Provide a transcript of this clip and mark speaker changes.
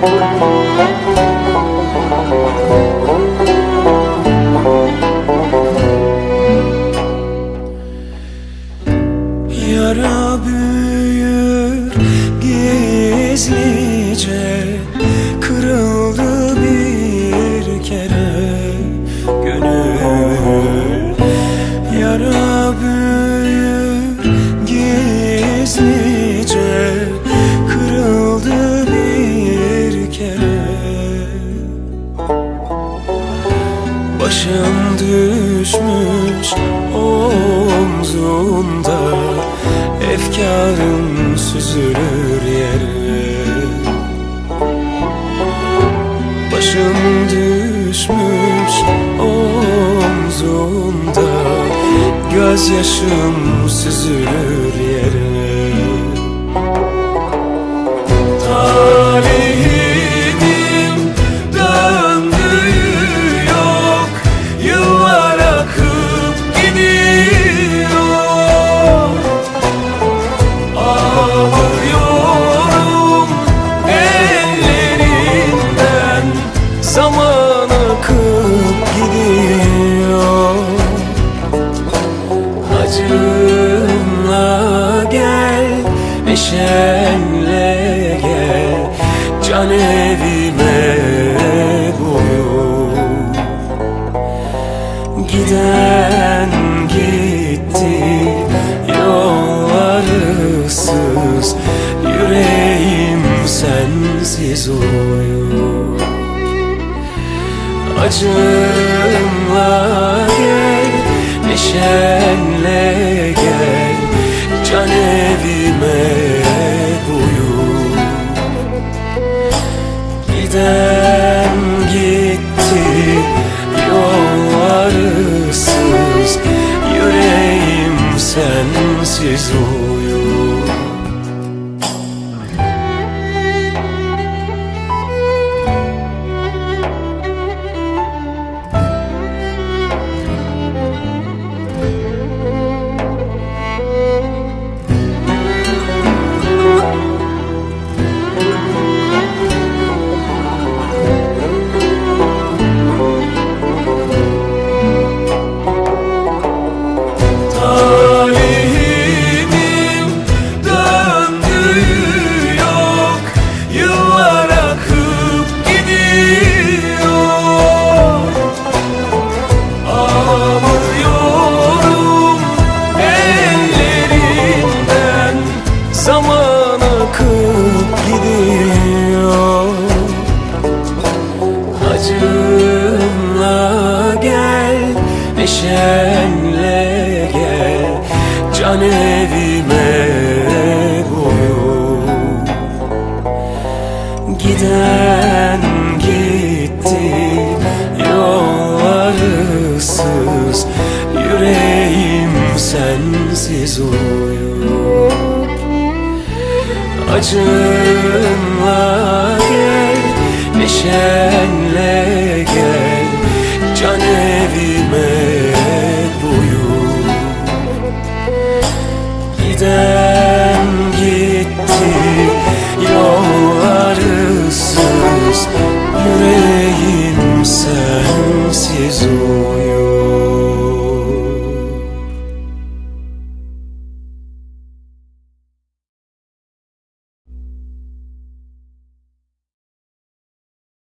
Speaker 1: Yara büyür gizlice, kırıldı bir kere gönül. Yara büyür gizlice, kırıldı bir kere. Başım düşmüş omzunda, efkarım süzülür yere. Başım düşmüş omzunda, gözyaşım süzülür yere. Talihimin döndüğü yok, yıllar akıp gidiyor. Ağlıyorum ellerinden, zaman akıp gidiyor. Acınla gel, neşenle gel, can evime buyur. Giden gitti yollarısız, yüreğim sensiz uyur. Acınla gel, neşenle gel, can evime buyur. Giden gitti yollarısız, yüreğim sensiz uyur. Zaman akıp gidiyor. Acınla gel, neşenle gel, can evime buyur. Giden gitti yollarısız, yüreğim sensiz uyur. Acınla gel, neşenle gel, can evime buyur. Giden gitti yollarısız,